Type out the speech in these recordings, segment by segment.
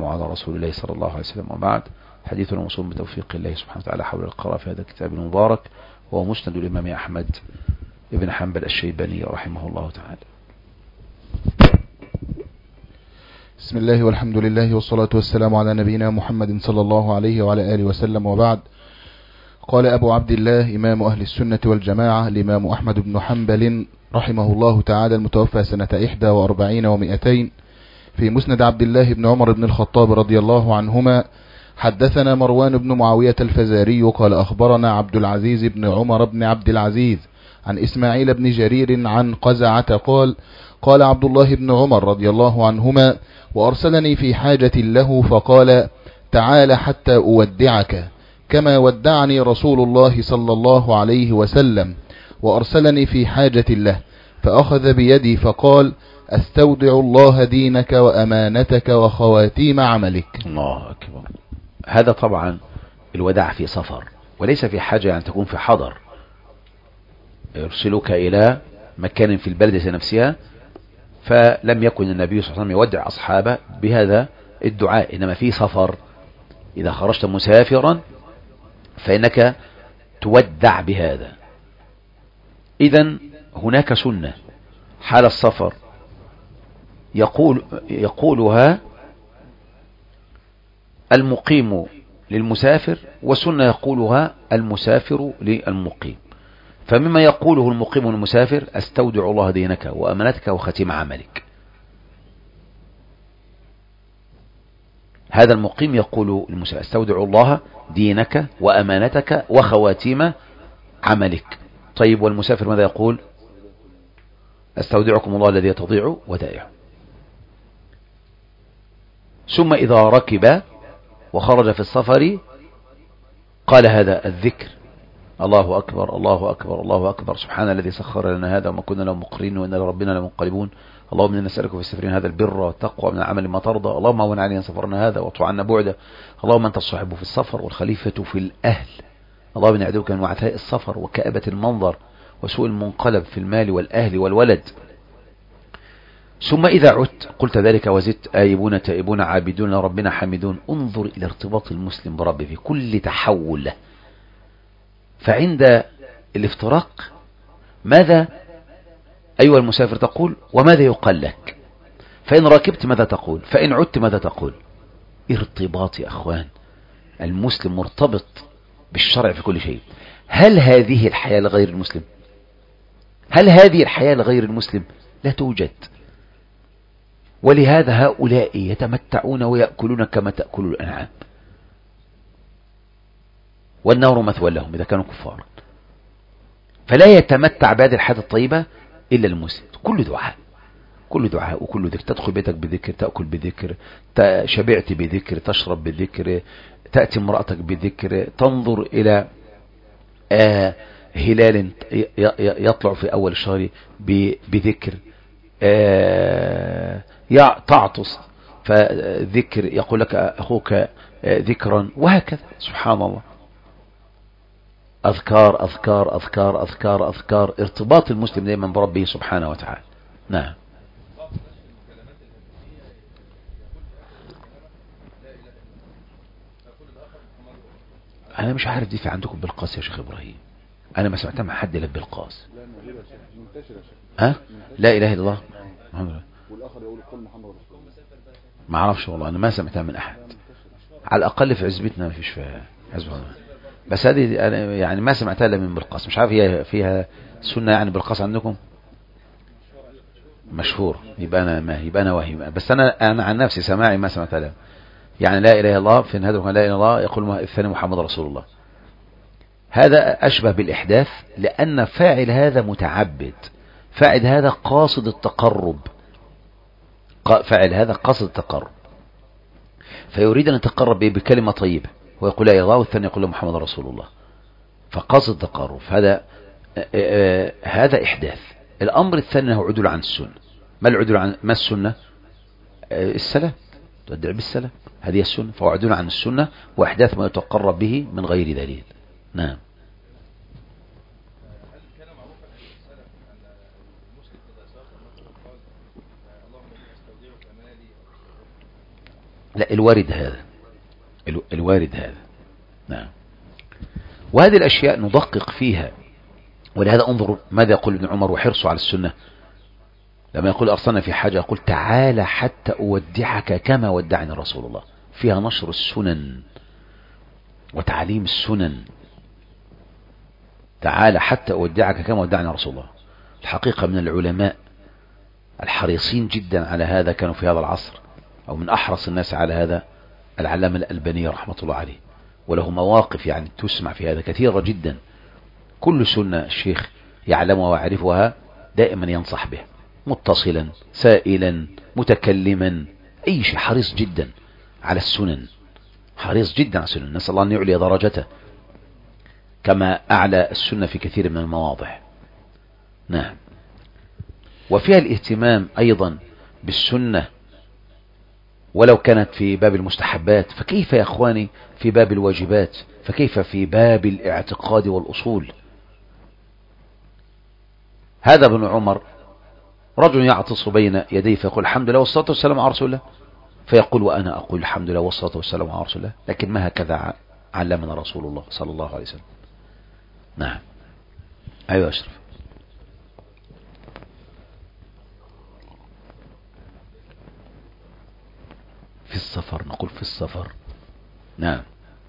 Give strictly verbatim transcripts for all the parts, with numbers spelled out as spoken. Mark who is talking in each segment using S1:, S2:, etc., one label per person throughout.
S1: على رسول الله صلى الله عليه وسلم، وبعد. حديثنا موصول بتوفيق الله سبحانه وتعالى حول القراءة في هذا الكتاب المبارك، وهو مسند الإمام أحمد ابن حنبل الشيباني رحمه الله تعالى.
S2: بسم الله والحمد لله والصلاة والسلام على نبينا محمد صلى الله عليه وعلى آله وسلم، وبعد. قال أبو عبد الله إمام أهل السنة والجماعة الإمام أحمد بن حنبل رحمه الله تعالى، المتوفى سنة إحدى وأربعين ومئتين، في مسند عبد الله بن عمر بن الخطاب رضي الله عنهما: حدثنا مروان بن معاوية الفزاري قال أخبرنا عبد العزيز بن عمر بن عبد العزيز عن إسماعيل بن جرير عن قزعة قال: قال عبد الله بن عمر رضي الله عنهما: وأرسلني في حاجة له فقال: تعال حتى أودعك كما ودعني رسول الله صلى الله عليه وسلم. وأرسلني في حاجة له فأخذ بيدي فقال: أستودع الله دينك وأمانتك وخواتيم عملك.
S1: الله أكبر. هذا طبعا الوداع في سفر، وليس في حاجة أن تكون في حضر. يرسلك إلى مكان في البلدة نفسها، فلم يكن النبي صلى الله عليه وسلم يودع أصحابه بهذا الدعاء، إنما في سفر. إذا خرجت مسافرا فإنك تودع بهذا. إذن هناك سنة حال السفر يقول يقولها المقيم للمسافر، وسنة يقولها المسافر للمقيم. فمما يقوله المقيم للمسافر: أستودع الله دينك وأمانتك وختيم عملك. هذا المقيم يقول للمسافر: أستودع الله دينك وأمانتك وخواتيم عملك. طيب، والمسافر ماذا يقول؟ أستودعكم الله الذي تضيع ودائعه. ثم إذا ركب وخرج في السفر قال هذا الذكر: الله أكبر الله أكبر الله أكبر، سبحان الذي سخر لنا هذا وما كنا له مقرنين وإنا لربنا لمنقلبون، اللهم إنا نسألك في السفرين هذا البر والتقوى من العمل ما ترضى، اللهم هون علينا سفرنا هذا واطوع عنا بعده، اللهم أنت الصاحب في السفر والخليفة في الأهل، اللهم إنا نعوذ بك من وعثاء السفر وكآبة المنظر وسوء المنقلب في المال والأهل والولد. ثم إذا عدت قلت ذلك وزدت: آيبون تائبون عابدون ربنا حامدون. انظر إلى ارتباط المسلم بربه في كل تحول له. فعند الافتراق ماذا أيها المسافر تقول؟ وماذا يقال لك؟ فإن ركبت ماذا تقول؟ فإن عدت ماذا تقول؟ ارتباط يا أخوان. المسلم مرتبط بالشرع في كل شيء. هل هذه الحياة لغير المسلم؟ هل هذه الحياة لغير المسلم؟ لا توجد. ولهذا هؤلاء يتمتعون ويأكلون كما تأكل الأنعام، والنار مثوى لهم إذا كانوا كفارا. فلا يتمتع بهذه الحياة الطيبة إلا المسلم. كل دعاء كل دعاء وكل ذكر. تدخل بيتك بذكر، تأكل بذكر، شبعت بذكر، تشرب بذكر، تأتي امرأتك بذكر، تنظر إلى آه هلال يطلع في أول الشهر بذكر، آه تعطس فذكر، يقول لك أخوك ذكرا، وهكذا. سبحان الله. أذكار أذكار أذكار أذكار أذكار. ارتباط المسلم دائما بربه سبحانه وتعالى. نعم. أنا مش عارف دي في عندكم بالقاس يا شيخ إبراهيم. أنا ما سمعتها مع حد إلا بالقاس. ها؟ لا إله إلا الله محمد رسول الله. ما أعرفش والله، أنا ما سمعتها من أحد. على الأقل في عزبتنا ما فيش فيها عزبة، بس هذه أنا يعني ما سمعتها إلا من بالقاس. مش عارف هي فيها سنة يعني بالقاس عندكم مشهور. يبقى أنا ما يبقى أنا وهم، بس أنا أنا عن نفسي سماعي ما سمعتها لها. يعني لا إله إلا الله في هذا لا إله إلا الله يقول الثاني محمد رسول الله. هذا أشبه بالإحداث، لأن فاعل هذا متعبد، فاعل هذا قاصد التقرب، فاعل هذا قاصد التقرب، فيريد أن يتقرب بكلمة طيبة ويقول لا إله إلا الله، والثاني يقول له محمد رسول الله، فقاصد التقرب. هذا هذا إحداث. الأمر الثاني هو عدول عن السنة. ما العدول عن ما السنة؟ السلام، تدعي بالسلام، هذه السنة. فهو عدول عن السنة وإحداث ما يتقرب به من غير دليل. نعم. لا، الوارد هذا، الوارد هذا. نعم. وهذه الأشياء ندقق فيها، ولهذا انظروا ماذا يقول ابن عمر وحرصه على السنة. لما يقول أرسلنا في حاجة يقول تعالى حتى أودعك كما ودعني رسول الله. فيها نشر السنن وتعليم السنن. تعالى حتى أودعك كما ودعني رسول الله. الحقيقة من العلماء الحريصين جدا على هذا كانوا في هذا العصر، أو من أحرص الناس على هذا العلامة الألباني رحمة الله عليه، وله مواقف يعني تسمع في هذا كثيرة جدا. كل سنة الشيخ يعلمها ويعرفها دائما ينصح به، متصلا سائلا متكلما، أي شيء، حريص جدا على السنن، حريص جدا على السنن. نسأل الله أن يعلي درجته كما أعلى السنة في كثير من المواضع. نعم. وفيها الاهتمام أيضا بالسنة ولو كانت في باب المستحبات، فكيف يا أخواني في باب الواجبات، فكيف في باب الاعتقاد والأصول. هذا ابن عمر رجل يعتص بين يديه فيقول الحمد لله والصلاة والسلام على رسول الله، فيقول وأنا أقول الحمد لله والصلاة والسلام على رسول الله، لكن ما هكذا علمنا رسول الله صلى الله عليه وسلم. نعم. أيوة أشرف. في السفر، نقول في السفر. نعم.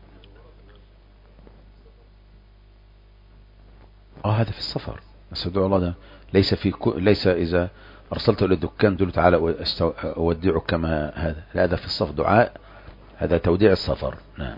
S1: اه هذا في السفر، بس ادعو الله ده ليس في كو... ليس إذا أرسلته إلى الدكان تقول تعالى أودعك كما هذا، لا، هذا في السفر دعاء، هذا توديع السفر. نعم.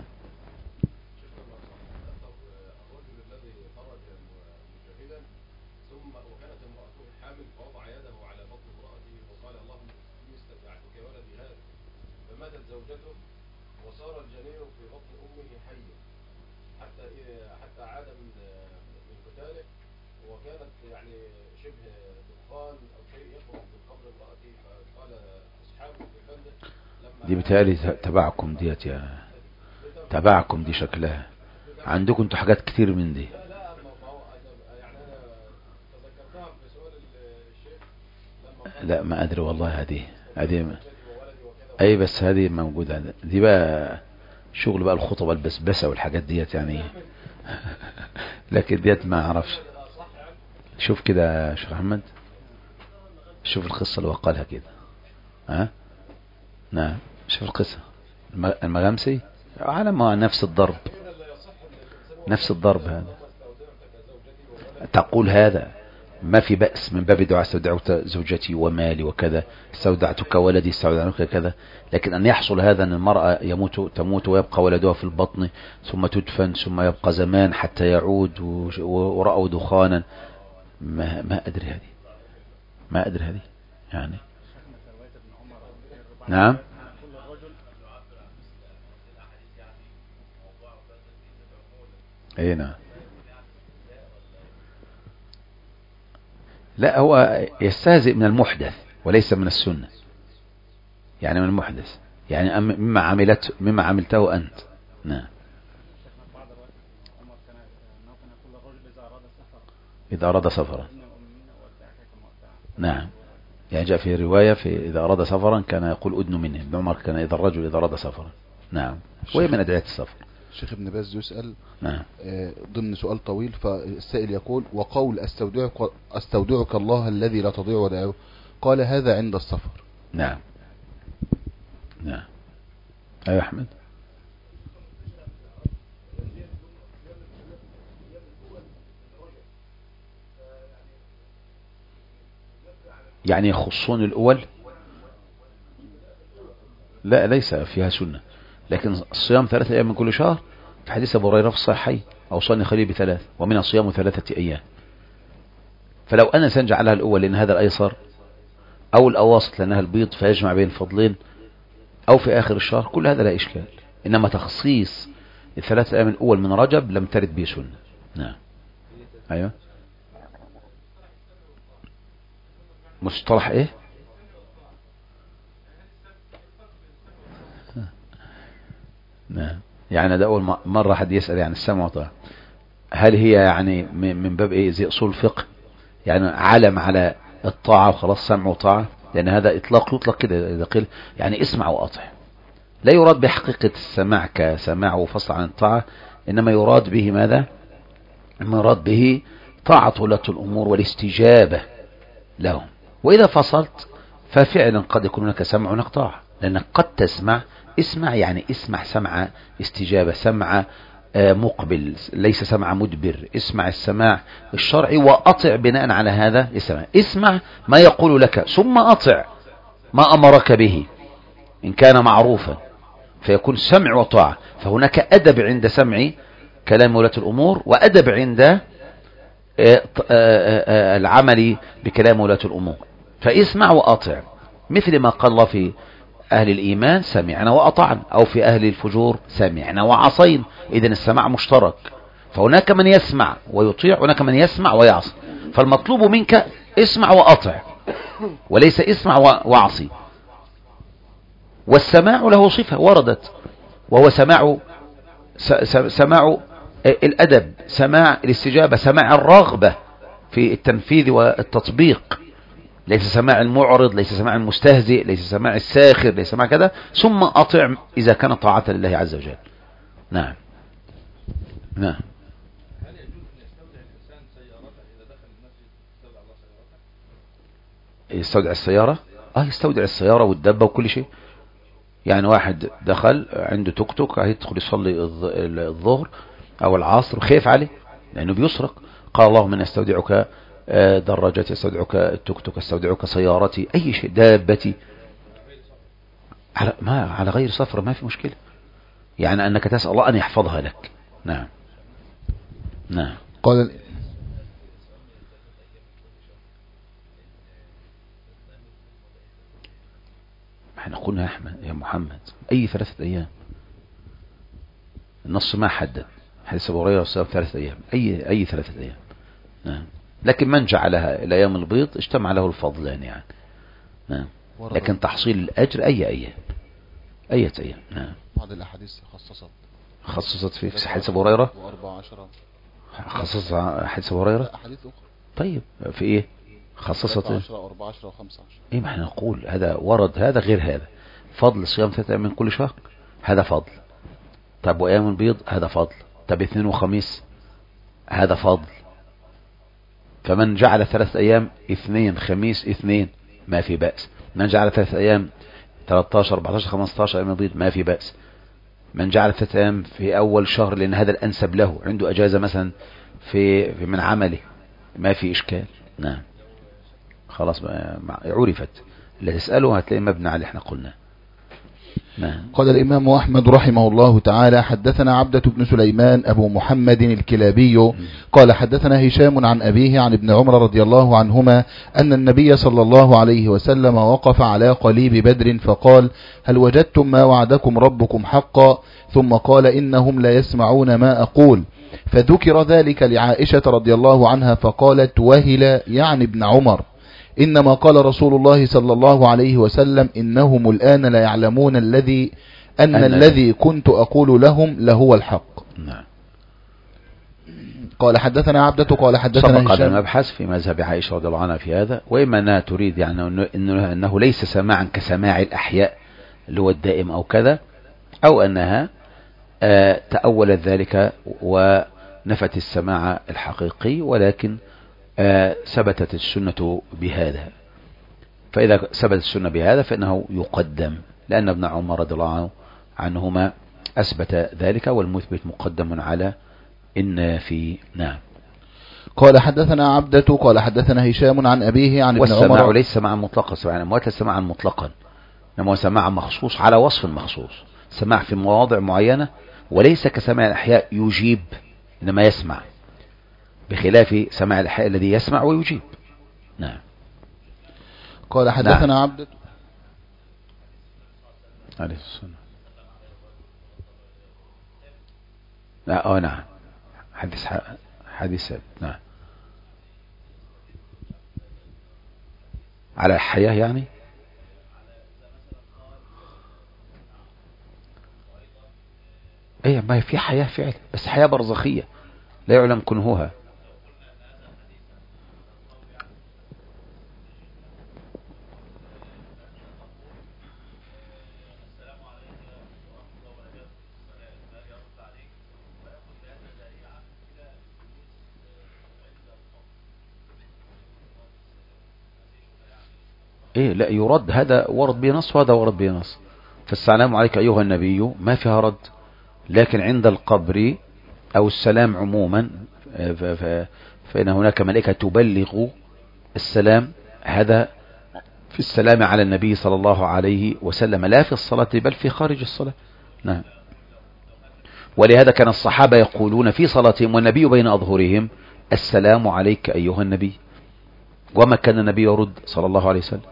S1: دي بتهيألي تبعكم ديت، يا تبعكم دي شكلها عندكم انتوا حاجات كتير من دي. لا ما ادري والله، هذه هذه اي بس هذه موجودة، دي بقى شغل بقى الخطبة البسبسة والحاجات ديت يعني لكن ديت ما اعرفش. شوف كده يا شيخ احمد، شوف القصة اللي وقالها كده. ها نعم، شوف القصة. المغامسي على ما نفس الضرب، نفس الضرب هذا. تقول هذا ما في بأس من باب دعاء استودعت زوجتي ومالي وكذا، استودعتك ولدي استودعتك كذا، لكن أن يحصل هذا أن المرأة يموت تموت ويبقى ولدها في البطن ثم تدفن ثم يبقى زمان حتى يعود ورأوا دخانا، ما, ما أدري هذه، ما أدري هذه يعني. نعم. اي نعم. لا هو يستهزئ من المحدث وليس من السنة، يعني من المحدث، يعني مما عملت مما عملته أنت. نعم. إذا أراد سفرا. نعم، يعني جاء في رواية في إذا أراد سفرا كان يقول أدن منه. ابن عمر كان إذا الرجل إذا أراد سفرا. نعم. وهي من أدعية السفر.
S2: الشيخ ابن باز يسأل
S1: نعم.
S2: ضمن سؤال طويل، فالسائل يقول وقول استودعك, استودعك الله الذي لا تضيع ودائعه، قال هذا عند السفر.
S1: نعم. نعم. أيوة أحمد. يعني يخصون الأول؟ لا ليس فيها سنة، لكن الصيام ثلاثة أيام من كل شهر في حديث أبو هريرة في الصحيحين أوصاني خليل بثلاث ومن الصيام ثلاثة أيام. فلو أنا سنجعلها الأول لأن هذا الأيسر، أو الأواسط لأنها البيض فيجمع بين الفضلين، أو في آخر الشهر، كل هذا لا إشكال. إنما تخصيص الثلاثة أيام الأول من رجب لم ترد به سنة. نعم. أيوة. مصطلح إيه؟ نعم. يعني ده أول مرة حد يسأل يعني السمع والطاعة، هل هي يعني من باب إيه زي أصول الفقه، يعني علم على الطاعة وخلاص سمع وطاعة، لأن هذا إطلاق يطلق كده إذا قيل يعني اسمع وأطع، لا يراد بحقيقة السماع كسماع وفصل عن الطاعة، إنما يراد به ماذا؟ إنما يراد به طاعة ولاة الأمور والاستجابة لهم. وإذا فصلت ففعلا قد يكون هناك سمع وهناك طاعة، لأنك قد تسمع، اسمع يعني اسمع سمع استجابة، سمع مقبل، ليس سمع مدبر. اسمع السماع الشرعي وأطع بناء على هذا السماع. اسمع ما يقول لك ثم أطع ما أمرك به إن كان معروفا، فيكون سمع وطاعة. فهناك أدب عند سمع كلام ولاة الأمور، وأدب عند العمل بكلام ولاة الأمور. فاسمع وأطع، مثل ما قال الله في أهل الإيمان سمعنا وأطعنا، أو في أهل الفجور سمعنا وعصينا. إذن السماع مشترك، فهناك من يسمع ويطيع، هناك من يسمع ويعصي. فالمطلوب منك اسمع وأطع، وليس اسمع وعصي. والسماع له صفة وردت، وهو سماع سماع الأدب، سماع الاستجابة، سماع الرغبة في التنفيذ والتطبيق، ليس سماع المعرض، ليس سماع المستهزئ، ليس سماع الساخر، ليس سماع كذا. ثم أطع إذا كان طاعة لله عز وجل. نعم نعم.
S3: هل يجوز أن يستودع الإنسان سيارته إذا دخل المسجد يستودع الله سيارته؟
S1: يستودع السيارة؟ اه يستودع السيارة والدبة وكل شيء. يعني واحد دخل عنده توك توك هيدخل يصلي الظهر او العصر وخايف عليه لانه بيسرق. قال اللهم اني استودعك دراجتي، استودعك التوك توك، استودعك سيارتي، اي شيء، دابتي، على ما على غير سفر ما في مشكلة، يعني انك تسأل الله ان يحفظها لك. نعم نعم.
S2: قال
S1: احنا قلنا يا احمد يا محمد اي ثلاثة ايام، النص ما حدد. حديث ابو هريره والسلام ثلاثة ايام، اي اي ثلاثة ايام. نعم. لكن من جعلها الى يوم البيض اجتمع له الفضلان يعني. نعم. لكن تحصيل الاجر اي ايام، اي ايام. نعم.
S2: بعض الاحاديث خصصت
S1: خصصت في حديث ابو هريره
S2: واربع عشرة،
S1: خصصت حديث ابو هريره.
S2: احاديث اخرى.
S1: طيب في ايه خصصت ايه؟
S2: عشرة واربع عشرة وخمسة عشر.
S1: ايه ما احنا نقول هذا ورد، هذا غير هذا. فضل صيام ثلاثة ايام من كل شهر هذا فضل. طب وايام البيض هذا فضل. طب اثنين وخميس هذا فضل. فمن جعل ثلاث ايام اثنين خميس اثنين ما في بأس. من جعل ثلاث ايام ثلاثة عشر أربعة عشر خمسة عشر ايام البيض ما في بأس. من جعل ثلاث ايام في اول شهر لان هذا الانسب له، عنده اجازة مثلا في, في من عمله ما في اشكال. نعم خلاص عرفت. اللي تسأله هتلاقي مبنى على اللي احنا قلنا. نعم.
S2: قال الإمام أحمد رحمه الله تعالى: حدثنا عبدة بن سليمان أبو محمد الكلابي قال حدثنا هشام عن أبيه عن ابن عمر رضي الله عنهما أن النبي صلى الله عليه وسلم وقف على قليب بدر فقال: هل وجدتم ما وعدكم ربكم حقا؟ ثم قال: إنهم لا يسمعون ما أقول. فذكر ذلك لعائشة رضي الله عنها فقالت: وهل يعني ابن عمر، إنما قال رسول الله صلى الله عليه وسلم: إنهم الآن لا يعلمون الذي أن
S1: أن
S2: الذي كنت أقول لهم لهو الحق.
S1: نعم.
S2: قال حدثنا عبدة قال حدثنا
S1: سبق
S2: هشام.
S1: المبحث في مذهب عائشة رضي الله عنها في هذا، وإما أنها تريد يعني أنه, أنه ليس سماعا كسماع الأحياء اللي هو الدائم أو كذا، أو أنها آه تأولت ذلك ونفت السماع الحقيقي، ولكن آه ثبتت السنة بهذا. فإذا ثبتت السنة بهذا فإنه يقدم، لأن ابن عمر رضي الله عنهما أثبت ذلك، والمثبت مقدم على إن في. نعم.
S2: قال حدثنا عبدة قال حدثنا هشام عن أبيه عن ابن عمر.
S1: والسماع ليس سماعا مطلقا، سماع الأموات ليس سماعا مطلقا، إنما هو سماع مخصوص على وصف مخصوص، سماع في مواضع معينة، وليس كسماع الأحياء يجيب إنما يسمع، بخلاف سماع الأحياء الذي يسمع ويجيب. نعم.
S2: قال حدثنا نعم. عبدة
S1: عليه الصلاة لا اه نعم حديث حديث نعم على الحياة يعني. ايه ما هي في حياة فعلا، بس حياة برزخية لا يعلم كنهها. ايه لا يرد، هذا ورد به نص وهذا ورد به نص. فالسلام عليك أيها النبي ما فيها رد، لكن عند القبر أو السلام عموما فإن هناك ملائكة تبلغ السلام، هذا في السلام على النبي صلى الله عليه وسلم لا في الصلاة بل في خارج الصلاة. نعم. ولهذا كان الصحابة يقولون في صلاتهم والنبي بين أظهرهم السلام عليك أيها النبي، وما كان النبي يرد صلى الله عليه وسلم.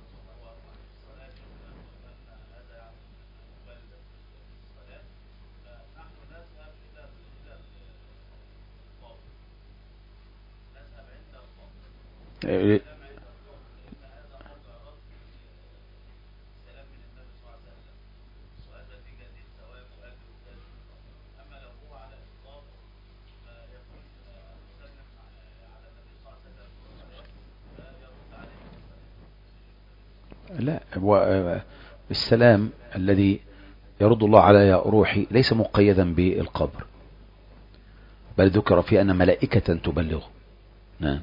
S1: لا، السلام الذي يرد الله على روحي ليس مقيدا بالقبر، بل ذكر فيه أن ملائكة تبلغ. نعم.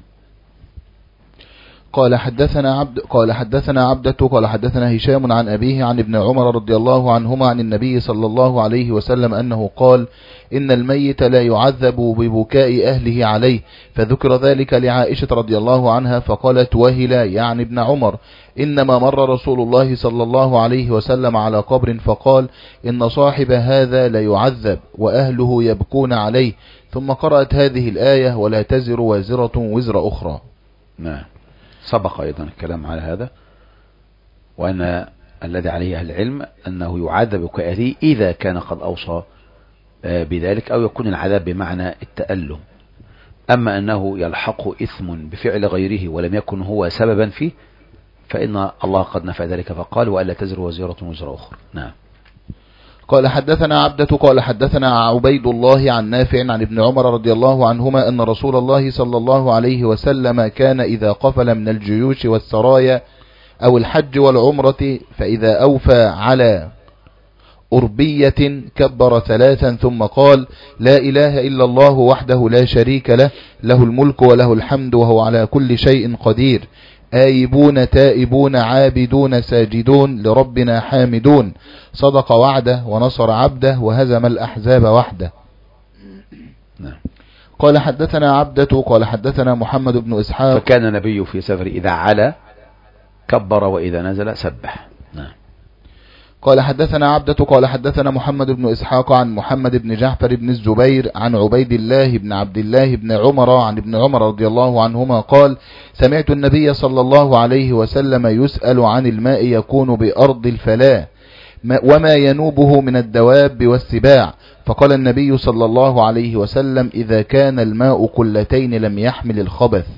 S2: قال حدثنا عبد قال حدثنا عبدة قال حدثنا هشام عن أبيه عن ابن عمر رضي الله عنهما عن النبي صلى الله عليه وسلم أنه قال إن الميت لا يعذب ببكاء أهله عليه، فذكر ذلك لعائشة رضي الله عنها فقالت وهلا يعني ابن عمر إنما مر رسول الله صلى الله عليه وسلم على قبر فقال إن صاحب هذا لا يعذب وأهله يبكون عليه، ثم قرأت هذه الآية ولا تزر وازرة وزر أخرى.
S1: نعم. سبق أيضا الكلام على هذا، وأن الذي عليه العلم أنه يعذب كأهله إذا كان قد أوصى بذلك، أو يكون العذاب بمعنى التألم. أما أنه يلحق إثم بفعل غيره ولم يكن هو سببا فيه فإن الله قد نفى ذلك فقال وألا تزر وزيرة وزر أخرى. نعم.
S2: قال حدثنا عبدة قال حدثنا عبيد الله عن نافع عن ابن عمر رضي الله عنهما أن رسول الله صلى الله عليه وسلم كان إذا قفل من الجيوش والسرايا أو الحج والعمرة فإذا أوفى على أربية كبر ثلاثا ثم قال لا إله إلا الله وحده لا شريك له له الملك وله الحمد وهو على كل شيء قدير آيبون تائبون عابدون ساجدون لربنا حامدون صدق وعده ونصر عبده وهزم الأحزاب وحده.
S1: نعم.
S2: قال حدثنا عبدة قال حدثنا محمد بن إسحاق
S1: فكان النبي في سفر إذا علا كبر وإذا نزل سبح. نعم.
S2: قال حدثنا عبدة قال حدثنا محمد بن إسحاق عن محمد بن جعفر بن الزبير عن عبيد الله بن عبد الله بن عمر عن ابن عمر رضي الله عنهما قال سمعت النبي صلى الله عليه وسلم يسأل عن الماء يكون بأرض الفلاة وما ينوبه من الدواب والسباع، فقال النبي صلى الله عليه وسلم إذا كان الماء قلتين لم يحمل الخبث.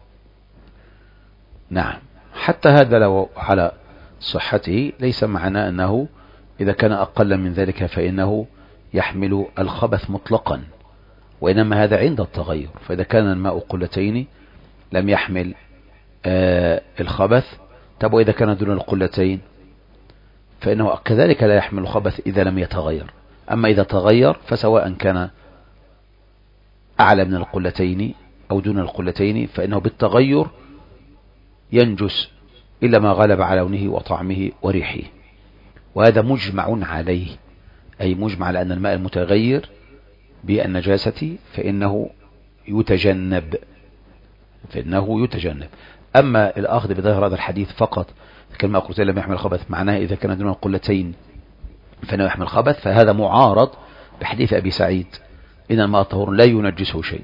S1: نعم. حتى هذا لو على صحته ليس معناه أنه إذا كان أقل من ذلك فإنه يحمل الخبث مطلقا، وإنما هذا عند التغير. فإذا كان الماء قلتين لم يحمل آه الخبث، طب وإذا كان دون القلتين فإنه كذلك لا يحمل الخبث إذا لم يتغير. أما إذا تغير فسواء كان أعلى من القلتين أو دون القلتين فإنه بالتغير ينجس إلا ما غلب على لونه وطعمه وريحه، وهذا مجمع عليه، أي مجمع على أن الماء المتغير بالنجاسة فإنه يتجنب فإنه يتجنب. أما الأخذ بظاهر هذا الحديث فقط كما قلت لم يحمل الخبث معناه إذا كان دون القلتين فإنه يحمل الخبث، فهذا معارض بحديث أبي سعيد إن الماء الطهور لا ينجسه شيء.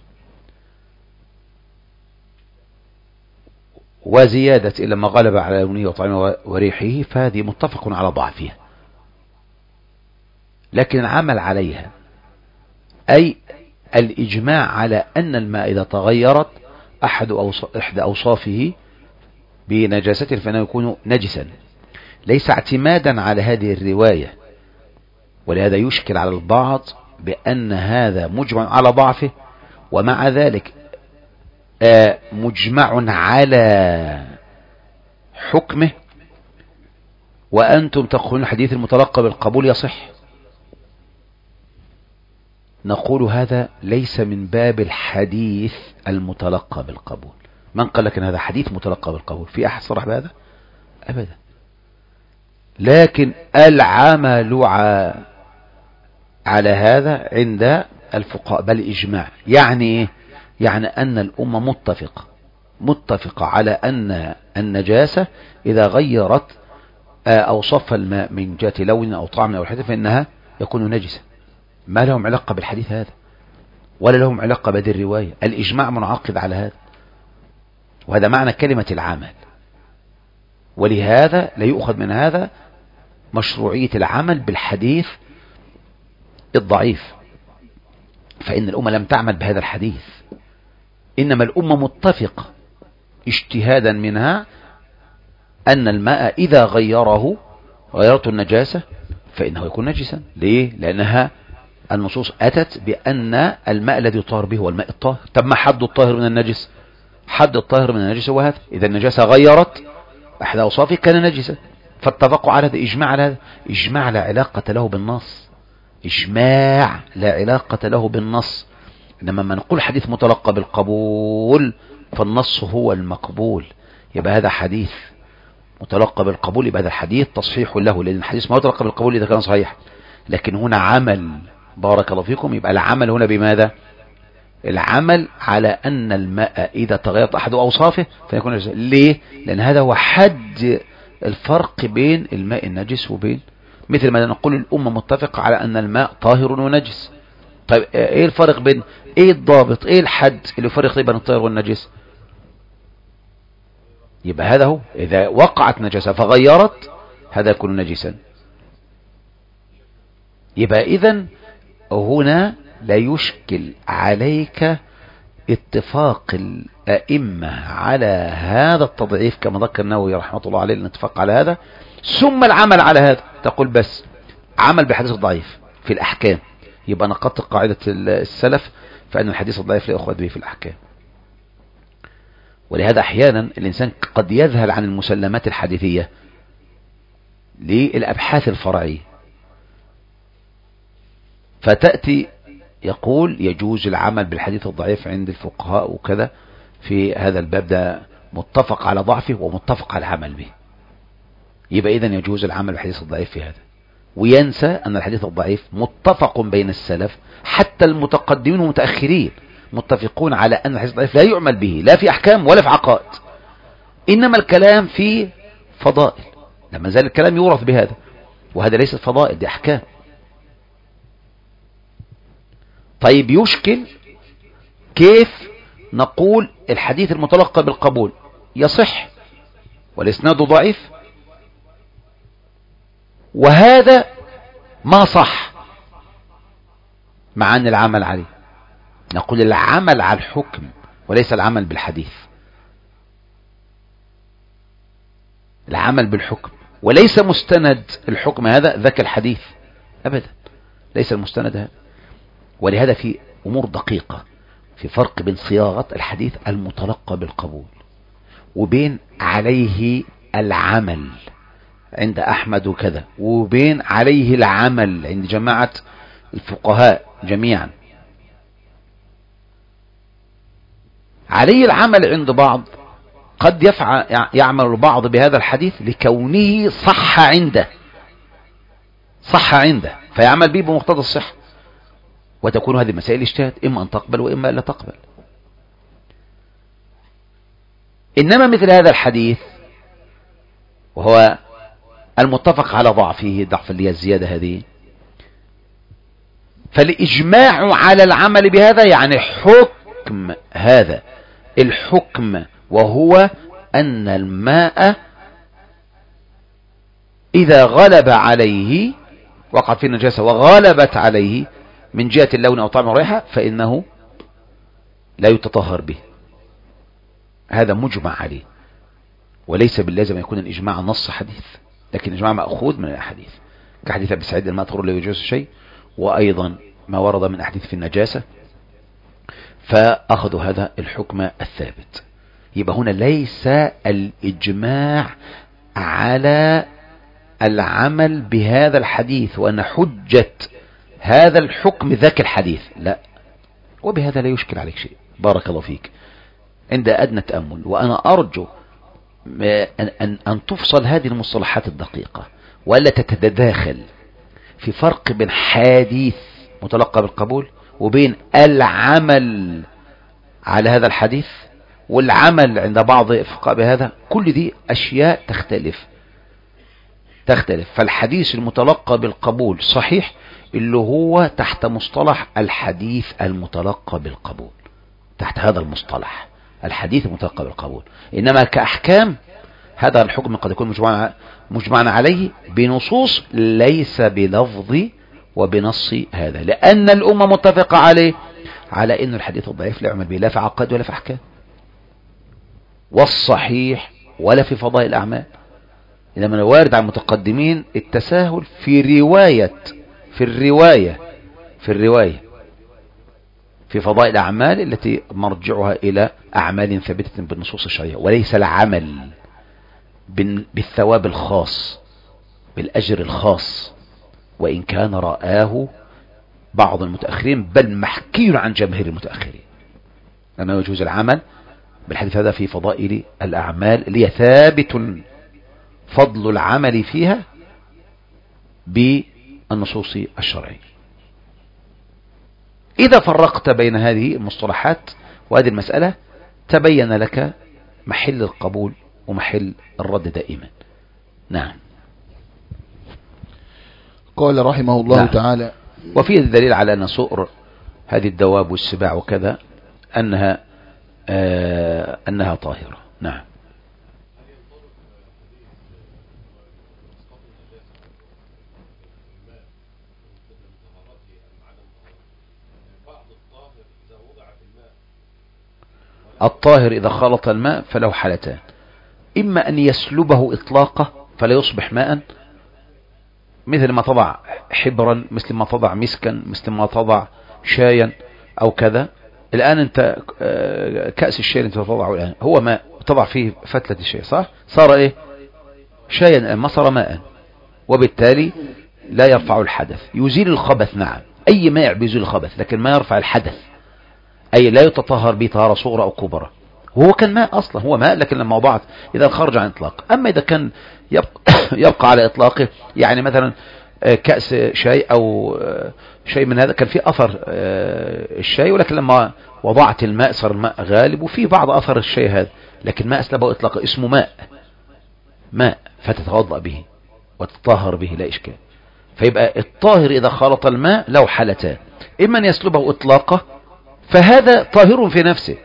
S1: وزيادة إلا ما غلب على لونه وطعمه وريحه فهذه متفق على ضعفها، لكن العمل عليها أي الإجماع على أن الماء إذا تغيرت أحد أوصاف إحدى أوصافه بنجاسته فإنه يكون نجسا، ليس اعتمادا على هذه الرواية. ولهذا يشكل على البعض بأن هذا مجمع على ضعفه، ومع ذلك مجمع على حكمه، وأنتم تقولون الحديث المتلقى بالقبول يصح. نقول هذا ليس من باب الحديث المتلقى بالقبول. من قال لك ان هذا حديث متلقى بالقبول؟ في احد صرح بهذا؟ أبدا. لكن العمل على هذا عند الفقهاء بل إجماع. يعني إيه؟ يعني أن الأمة متفقة متفقة على أن النجاسة إذا غيرت أوصاف الماء من جهة لون أو طعم أو حدث فإنها يكون نجسا. ما لهم علاقة بالحديث هذا ولا لهم علاقة بهذه الرواية. الإجماع منعقد على هذا، وهذا معنى كلمة العمل. ولهذا لا يؤخذ من هذا مشروعية العمل بالحديث الضعيف، فإن الأمة لم تعمل بهذا الحديث، إنما الأمة متفقة اجتهادا منها أن الماء إذا غيره غيرته النجاسة فإنه يكون نجسا. ليه؟ لأنها النصوص أتت بأن الماء الذي يطهر به هو الماء الطاهر. طب ما حد الطاهر من النجس؟ حد الطاهر من النجس هو هذا. إذا النجاسة غيرت أحد أوصافه كان نجسا، فاتفقوا على هذا. إجماع على هذا. إجماع لا علاقة له بالنص، إجماع لا علاقة له بالنص. إنما ما نقول حديث متلقى بالقبول فالنص هو المقبول، يبقى هذا حديث متلقى بالقبول، يبقى هذا الحديث تصحيح له، لأن الحديث ما يتلقى بالقبول إذا كان صحيح. لكن هنا عمل، بارك الله فيكم، يبقى العمل هنا بماذا؟ العمل على أن الماء إذا تغيرت أحد أوصافه فيكون نجسا. ليه؟ لأن هذا هو حد الفرق بين الماء النجس وبين، مثل ما نقول الأمة متفقة على أن الماء طاهر ونجس. طيب إيه الفرق بين، إيه الضابط، إيه الحد اللي يفرق بين الطاهر والنجس؟ يبقى هذا هو، إذا وقعت نجاسة فغيرت هذا يكون نجسا. يبقى إذن هنا لا يشكل عليك اتفاق الأئمة على هذا التضعيف كما ذكر النووي رحمة الله عليه، الاتفاق على هذا ثم العمل على هذا. تقول بس عمل بحديث الضعيف في الأحكام، يبقى نقضت قاعدة السلف فإن الحديث الضعيف لا يأخذ به في الأحكام. ولهذا أحيانا الإنسان قد يذهل عن المسلمات الحديثية للأبحاث الفرعية، فتأتي يقول يجوز العمل بالحديث الضعيف عند الفقهاء وكذا، في هذا الباب ده متفق على ضعفه ومتفق على العمل به، يبقى إذن يجوز العمل بالحديث الضعيف في هذا. وينسى أن الحديث الضعيف متفق بين السلف، حتى المتقدمين والمتأخرين متفقون على أن الحديث الضعيف لا يعمل به لا في أحكام ولا في عقائد، إنما الكلام في فضائل. لما زال الكلام يورث بهذا، وهذا ليس فضائل، دي أحكام. طيب يشكل كيف نقول الحديث المتلقى بالقبول يصح والإسناد ضعيف، وهذا ما صح مع أن العمل عليه. نقول العمل على الحكم وليس العمل بالحديث، العمل بالحكم وليس مستند الحكم هذا ذاك الحديث أبدا، ليس المستند هذا. ولهذا في أمور دقيقة، في فرق بين صياغة الحديث المتلقى بالقبول وبين عليه العمل عند أحمد وكذا، وبين عليه العمل عند جماعة الفقهاء جميعا. عليه العمل عند بعض قد يفعل يعمل البعض بهذا الحديث لكونه صح عنده، صح عنده فيعمل به بمقتضى الصحة، وتكون هذه مسائل اجتهاد، إما أن تقبل وإما لا تقبل. إنما مثل هذا الحديث وهو المتفق على ضعفه، ضعف اللي هي الزيادة هذه، فالإجماع على العمل بهذا يعني حكم هذا الحكم، وهو أن الماء إذا غلب عليه وقع في النجاسة وغلبت عليه من جهة اللون أو طعم الريحة فإنه لا يتطهر به. هذا مجمع عليه، وليس باللازم يكون الإجماع نص حديث، لكن الإجماع مأخوذ من الحديث، كحديث أبي سعيد الماء طهور لا يجوز شيء، وأيضا ما ورد من أحاديث في النجاسة، فأخذوا هذا الحكم الثابت. يبقى هنا ليس الإجماع على العمل بهذا الحديث وأن حجة هذا الحكم ذاك الحديث، لا، وبهذا لا يشكل عليك شيء، بارك الله فيك، عند أدنى تأمل. وأنا أرجو أن, أن, أن تفصل هذه المصطلحات الدقيقة ولا تتداخل في فرق بين حديث متلقى بالقبول وبين العمل على هذا الحديث والعمل عند بعض الفقهاء بهذا. كل دي أشياء تختلف تختلف فالحديث المتلقى بالقبول صحيح اللي هو تحت مصطلح الحديث المتلقى بالقبول، تحت هذا المصطلح الحديث المتلقى بالقبول. إنما كأحكام هذا الحكم قد يكون مجمعنا, مجمعنا عليه بنصوص ليس بلفظ وبنص هذا، لأن الأمة متفقة عليه على أن الحديث الضعيف لا يعمل به لا في عقائد ولا في أحكام، والصحيح ولا في فضائل الأعمال. إنما الوارد عن المتقدمين التساهل في رواية في الرواية في الرواية في فضائل الأعمال التي مرجعها إلى أعمال ثابتة بالنصوص الشرعية، وليس العمل بالثواب الخاص بالأجر الخاص، وإن كان رآه بعض المتأخرين بل محكي عن جماهير المتأخرين أنه يجوز العمل بالحديث هذا في فضائل الأعمال اللي ثابت فضل العمل فيها بالنصوص الشرعية. إذا فرقت بين هذه المصطلحات وهذه المسألة تبين لك محل القبول ومحل الرد دائما. نعم.
S2: قال رحمه الله نعم. تعالى
S1: وفيه الدليل على أن صؤر هذه الدواب والسباع وكذا أنها آه أنها طاهرة. نعم. الطاهر إذا خلط الماء فله حالتان: إما أن يسلبه إطلاقه فلا يصبح ماء، مثل ما تضع حبرا، مثل ما تضع مسكا، مثل ما تضع شايا أو كذا. الآن أنت كأس الشاي أنت تضعه الآن هو ماء، تضع فيه فتلة الشاي صح؟ صار إيه؟ شايا الآن ما صار ماء، وبالتالي لا يرفع الحدث. يزيل الخبث نعم، أي ماء بيزيل الخبث، لكن ما يرفع الحدث، أي لا يتطهر به طهارة صغرى أو كبرى. وهو كان ماء أصلا، هو ماء لكن لما وضعت إذا خرج عن إطلاق. أما إذا كان يبقى, يبقى على إطلاقه، يعني مثلا كأس شاي أو شيء من هذا كان فيه أثر الشاي، ولكن لما وضعت الماء صار الماء غالب وفي بعض أثر الشاي هذا، لكن ما أسلبه إطلاقه اسمه ماء ماء فتتوضأ به وتطهر به لا إشكال. فيبقى الطاهر إذا خلط الماء له حالتان: إما أن يسلبه إطلاقه فهذا طاهر في نفسه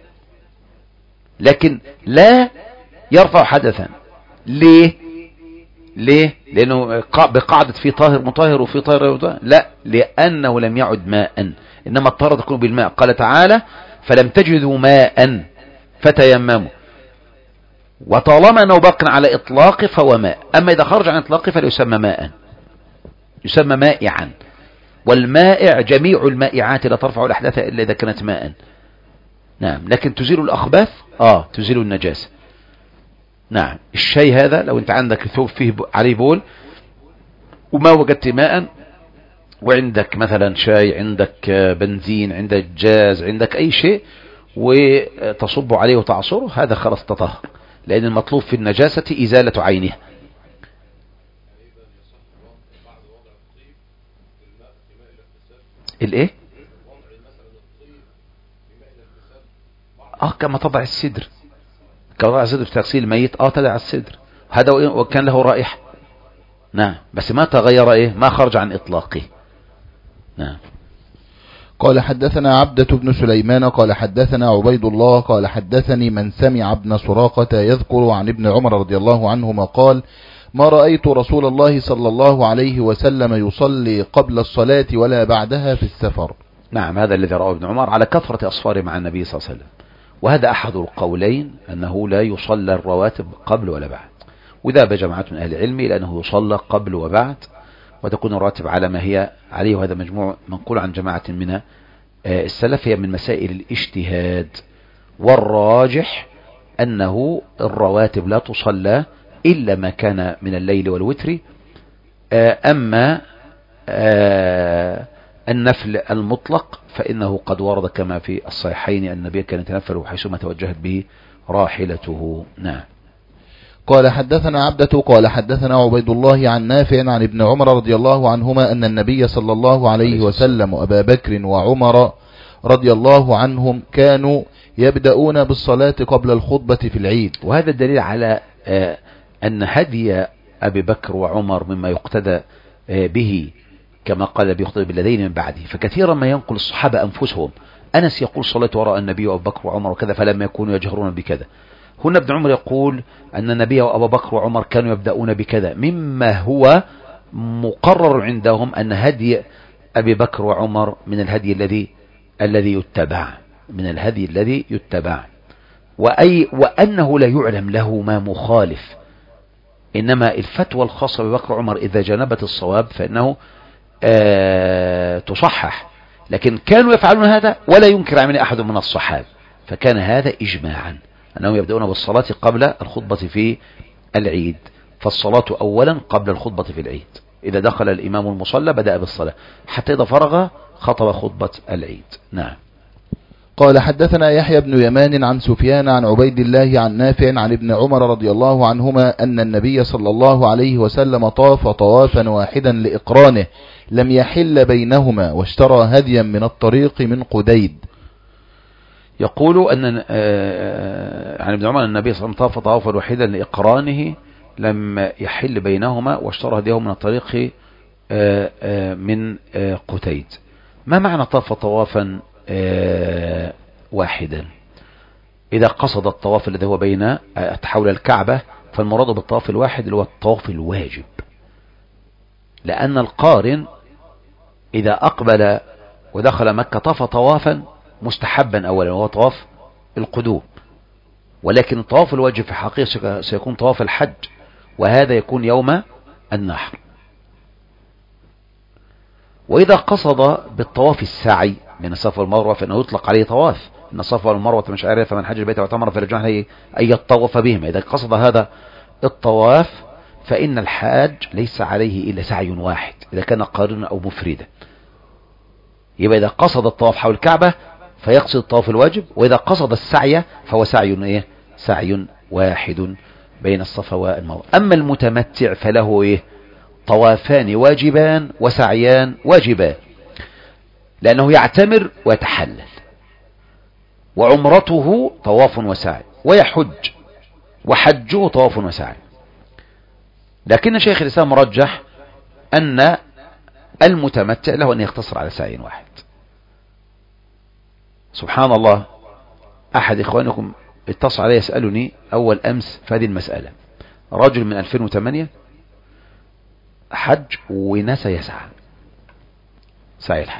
S1: لكن لا يرفع حدثا. ليه؟ ليه؟ لأنه بقاعدة في طاهر مطهر وفي طاهر مطهر؟ لا، لأنه لم يعد ماء، إنما الطهارة تكون بالماء. قال تعالى: فلم تجدوا ماء فتيمموا. وطالما أنه باق على إطلاقه فهو ماء. أما إذا خرج عن إطلاقه فلا يسمى ماء، يسمى مائعا. والمائع جميع المائعات لا ترفع الأحداث إلا إذا كانت ماء. نعم. لكن تزيل الأخباث آه تزيل النجاسة. نعم. الشاي هذا لو أنت عندك ثوب فيه عليه بول وما وجدت ماء، وعندك مثلا شاي، عندك بنزين، عندك جاز، عندك أي شيء، وتصب عليه وتعصره، هذا خلاص تطهر، لأن المطلوب في النجاسة إزالة عينها. الايه؟ اه كما تضع السدر، كما تضع السدر في تغسيل الميت، اه تضع السدر هذا وكان له رائحة. نعم. بس ما تغير ايه، ما خرج عن اطلاقه. نعم.
S2: قال حدثنا عبدة بن سليمان قال حدثنا عبيد الله قال حدثني من سمع ابن سراقة يذكر عن ابن عمر رضي الله عنهما قال: ما رأيت رسول الله صلى الله عليه وسلم يصلي قبل الصلاة ولا بعدها في السفر.
S1: نعم. هذا الذي رأى ابن عمر على كثرة أصفاره مع النبي صلى الله عليه وسلم، وهذا أحد القولين أنه لا يصلى الرواتب قبل ولا بعد، وذهب جماعة من أهل العلم إلى أنه يصلى قبل وبعد، وتكون الرواتب على ما هي عليه، وهذا مجموع منقول عن جماعة من السلف، هي من مسائل الاجتهاد. والراجح أنه الرواتب لا تصلى إلا ما كان من الليل والوتر. أما النفل المطلق فإنه قد ورد كما في الصحيحين أن النبي كان يتنفل حيثما توجهت به راحلته. نعم.
S2: قال حدثنا عبدة قال حدثنا عبيد الله عن نافع عن ابن عمر رضي الله عنهما أن النبي صلى الله عليه وسلم وأبا بكر وعمر رضي الله عنهم كانوا يبدأون بالصلاة قبل الخطبة في العيد.
S1: وهذا الدليل على أن هدي أبي بكر وعمر مما يقتدى به، كما قال بيقتدى بالذين من بعده. فكثيرا ما ينقل الصحابة أنفسهم، أنس يقول صليت وراء النبي وأبو بكر وعمر وكذا فلما يكونوا يجهرون بكذا. هنا ابن عمر يقول أن النبي وأبو بكر وعمر كانوا يبدأون بكذا، مما هو مقرر عندهم أن هدي أبي بكر وعمر من الهدي الذي الذي يتبع من الهدي الذي يتبع وأي وأنه لا يعلم له ما مخالف. إنما الفتوى الخاصة بأبي بكر وعمر إذا جنبت الصواب فإنه آه تصحح، لكن كانوا يفعلون هذا ولا ينكر عليه أحد من الصحابة، فكان هذا إجماعا أنهم يبدأون بالصلاة قبل الخطبة في العيد. فالصلاة أولا قبل الخطبة في العيد، إذا دخل الإمام المصلى بدأ بالصلاة حتى إذا فرغ خطب خطبة العيد. نعم.
S2: قال حدثنا يحيى بن يمان عن سفيان عن عبيد الله عن نافع عن ابن عمر رضي الله عنهما أن النبي صلى الله عليه وسلم طاف طوافا واحدا لإقرانه لم يحل بينهما واشترى هديا من الطريق من قديد.
S1: يقول أن عن ابن عمر أن النبي صلى الله عليه وسلم طاف طوافا واحدا لإقرانه لم يحل بينهما واشترى هديه من الطريق من قتيد. ما معنى طاف طوافا واحدا؟ إذا قصد الطواف الذي هو بين حول الكعبة فالمراد بالطواف الواحد اللي هو الطواف الواجب، لأن القارن إذا أقبل ودخل مكة طاف طوافا مستحبا أولا وهو طواف القدوم، ولكن الطواف الواجب في حقيقة سيكون طواف الحج، وهذا يكون يوم النحر. وإذا قصد بالطواف السعي من الصفا والمروة فإنه يطلق عليه طواف، إن الصفا والمروة من شعائر فمن حج البيت واعتمر فلا جناح عليه أن يطوف بهما. إذا قصد هذا الطواف فإن الحاج ليس عليه إلا سعي واحد إذا كان قارنا أو مفردا. يبقى إذا قصد الطواف حول الكعبة فيقصد الطواف الواجب، وإذا قصد السعي فهو سعي إيه؟ سعي واحد بين الصفا والمروة. أما المتمتع فله إيه؟ طوافان واجبان وسعيان واجبان، لأنه يعتمر ويتحلل، وعمرته طواف وسعي، ويحج وحجه طواف وسعي. لكن شيخ الإسلام مرجح أن المتمتع له أن يقتصر على سعي واحد. سبحان الله، أحد إخوانكم اتصل علي يسألني أول أمس في هذه المسألة، رجل من ألفين وثمانية حج ونسى يسعى سعي الحج،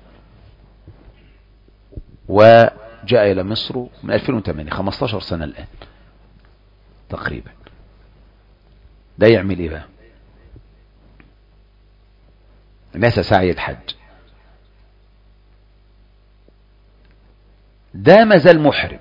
S1: وجاء إلى مصر من ألفين وثمانية خمسة عشر سنة الآن تقريبا. ده يعمل إيه بقى؟ نسى سعي الحج، ده ما زال محرم،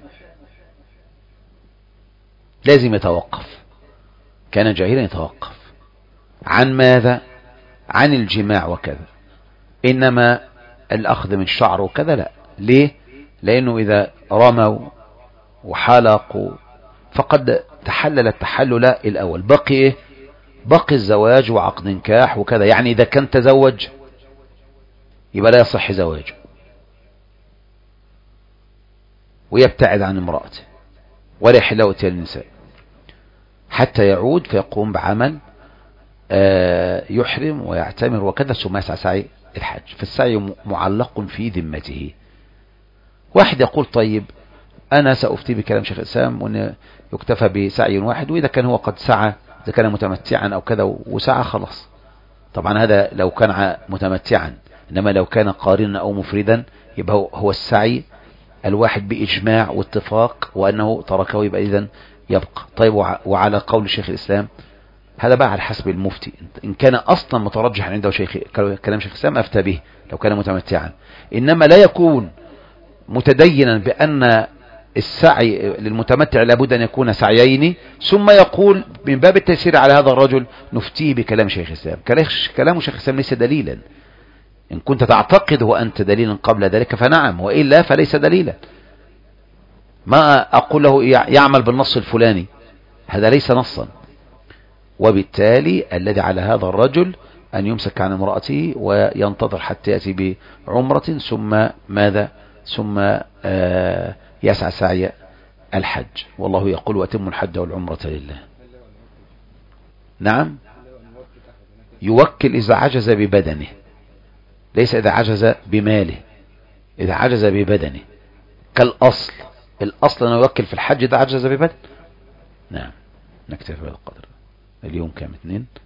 S1: لازم يتوقف. كان جاهلا يتوقف عن ماذا؟ عن الجماع وكذا، إنما الأخذ من شعر وكذا لا. ليه؟ لأنه إذا رموا وحلقوا فقد تحلل التحلل الأول، بقي إيه؟ بقي الزواج وعقد نكاح وكذا. يعني إذا كان تزوج يبقى لا يصح زواجه ويبتعد عن امرأته ولا يحل له اتيان النساء حتى يعود فيقوم بعمل آه يحرم ويعتمر وكذا ثم يسعى سعي الحج. فالسعي معلق في ذمته. واحد يقول طيب أنا سأفتي بكلام شيخ الإسلام وأن يكتفى بسعي واحد، وإذا كان هو قد سعى إذا كان متمتعا أو كذا وسعى خلاص. طبعا هذا لو كان متمتعا، إنما لو كان قارنا أو مفردا يبقى هو السعي الواحد بإجماع واتفاق، وأنه تركه يبقى إذن يبقى. طيب وعلى قول شيخ الإسلام هذا بقى على حسب المفتي، إن كان أصلا مترجحا عنده شيخ كلام شيخ الإسلام أفتى به لو كان متمتعا، إنما لا يكون متدينا بأن السعي للمتمتع لابد أن يكون سعيين ثم يقول من باب التيسير على هذا الرجل نفتيه بكلام شيخ الإسلام. كلام شيخ الإسلام ليس دليلا، إن كنت تعتقده أنت دليلا قبل ذلك فنعم، وإلا فليس دليلا. ما أقول له يعمل بالنص الفلاني هذا ليس نصا، وبالتالي الذي على هذا الرجل أن يمسك عن امرأته وينتظر حتى يأتي بعمرة ثم ماذا ثم آه يسعى سعي الحج. والله يقول وأتم الحج والعمرة لله. نعم، يوكل إذا عجز ببدنه، ليس إذا عجز بماله، إذا عجز ببدنه كالأصل. الأصل أنه يوكل في الحج إذا عجز ببدنه. نعم، نكتفي بهذا القدر. اليوم كام؟ اثنين.